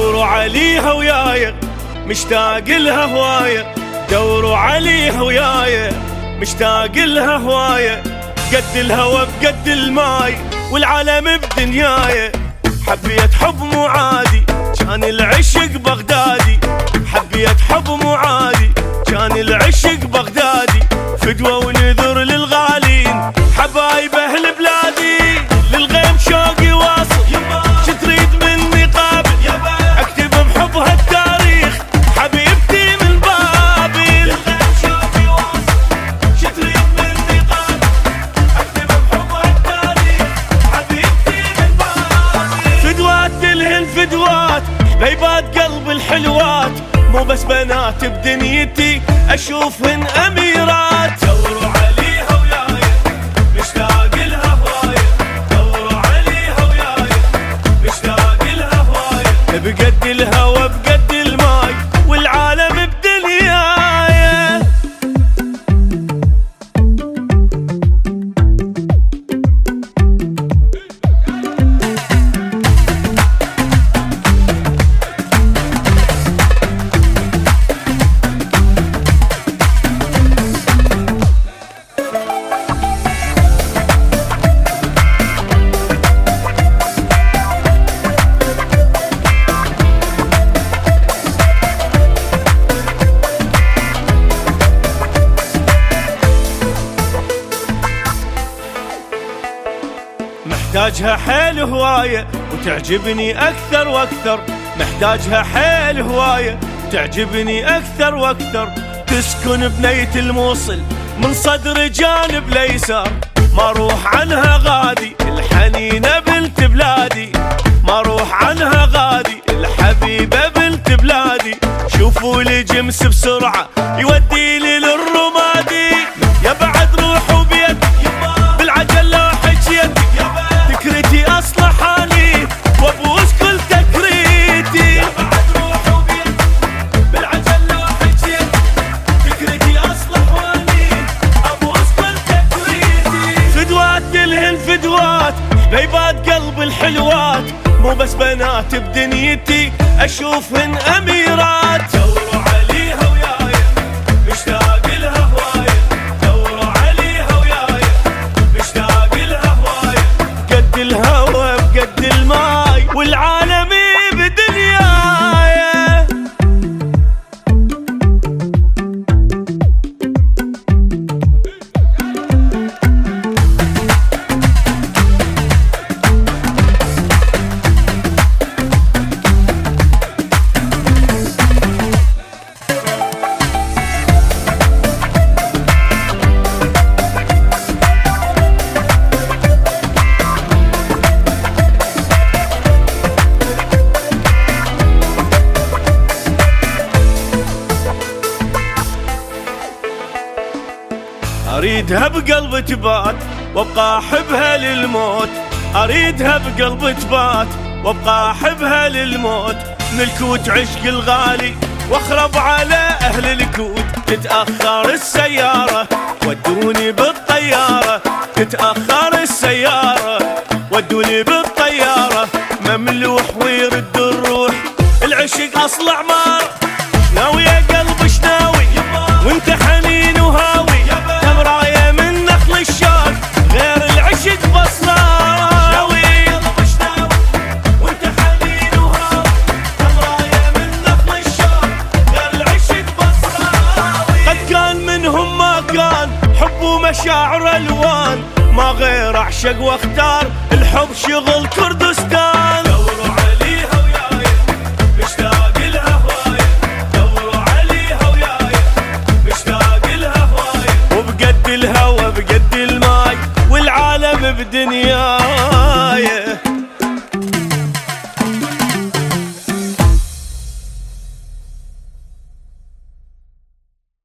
دوروا عليها وياي مشتاق لها هواية، دوروا عليها وياي مشتاق لها هواية. قد الهوى بقد الماي والعالم بدنياي، حبيت حب مو عادي كان العشق بغدادي، حبيت حب مو عادي كان العشق بغدادي. فدوة ونذر للغالين حبايب اهل بلادي، للغيم شوقي واصل شتريد مني قابل، اكتب بحبها التاريخ حبيبتي من بابل. للغيم شوقي واصل شتريد مني قابل، اكتب بحبها التاريخ حبيبتي من بابل. فدوات تلهن فدوات حبيبات قلب الحلوات، مو بس بنات بدنيتي اشوفهن اميرات. دوروا عليها وياي مشتاق لها هواية، دوروا عليها وياي مشتاق لها هواية. بقد الهوى بقد الماي والعالم بدنياي. محتاجها حيل هواية وتعجبني أكثر وأكثر، محتاجها حيل هواية وتعجبني أكثر وأكثر. تسكن بنية الموصل من صدر جانب الأيسر، ما روح عنها غادي الحنينة بنت بلادي، ما روح عنها غادي الحبيبة بنت بلادي. شوفوا لي جمس بسرعة يودي لي للرمادي، يا بعد روحوا بيدي بالعجلة حجيتي، فكرتي اصلحاني وابوس كل تكريتي. يا بعد روحوا بيدي بالعجلة حجيتي، فكرتي اصلحاني ابوس كل تكريتي. فدوات تلهن فدوات حبيبات قلب الحلوات، مو بس بنات بدنيتي اشوفهن اميرات. دوروا عليها وياي مشتاق لها هواية، دوروا عليها وياي مشتاق لها هواية. قد الهوى بقد الماي والعالم بدنياي. أريدها بقلب تبات وابقى أحبها للموت، أريدها بقلب تبات وابقى أحبها للموت. من الكوت عشق الغالي واخرب على أهل الكوت، تتأخر السيارة ودوني بالطيارة، تتأخر السيارة ودوني بالطيارة. مملوح ويرد الروح العشق أصل أعمار، ناوي يا قلب شناوي وانت حنين وهاوي، تمراية من نخل الشاق غير العشق بصنار. ناوي يا قلب شناوي وانت حنين وهاوي، تمراية من نخل الشاق غير العشق بصنار. قد كان منهم ما كان حب ومشاعر الوان، ما غير اعشق واختار الحب شغل كردستان.